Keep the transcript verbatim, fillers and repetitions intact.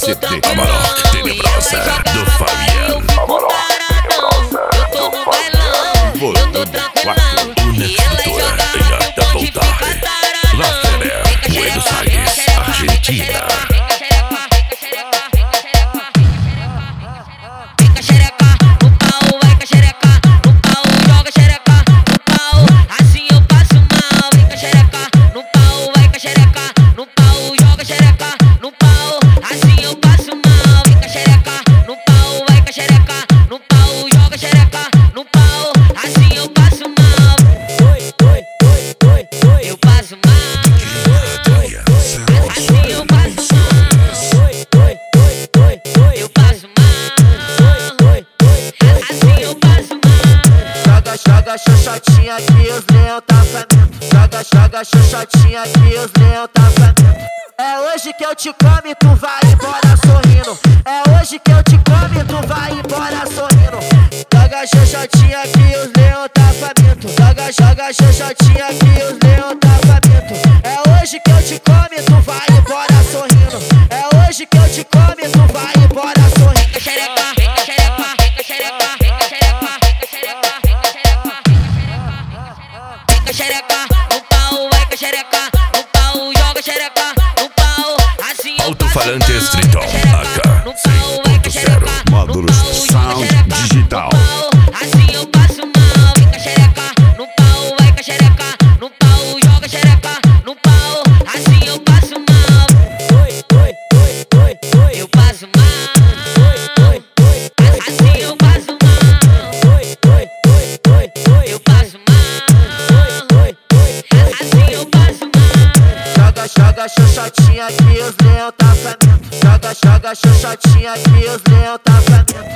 C T Amarok Tenebrosa do Fabian. Amarok Tenebrosa do Fabian. Volume quatro. Una escritora em alta voltaje. La Feder, Buenos Aires, Argentina. Joga xoxotinha que os leão tá faminto. Joga, joga xoxotinha que os leão tá faminto. É hoje que eu te como e tu vai embora sorrindo. É hoje que eu te como e tu vai embora sorrindo. Joga xoxotinha que os leão tá faminto. Joga, joga xoxotinha que os leão tá faminto. É hoje que eu te como e tu vai embora sorrindo. É hoje que eu te como e tu vai embora sorrindo. Xereca, xereca, xereca, xereca, no pau, vai com xereca, no pau, joga xereca, no pau, assim. Alto-falante Triton A K cem ponto zero. Módulos Sound Digital. Assim eu passo mal, vai com xereca, no pau, vai com xereca, no pau, joga xereca, no pau, assim eu passo mal. Eu passo mal, assim eu passo mal. Eu passo mal. Joga xoxotinha que os leão tá faminto. Joga, joga xoxotinha que os leão tá faminto.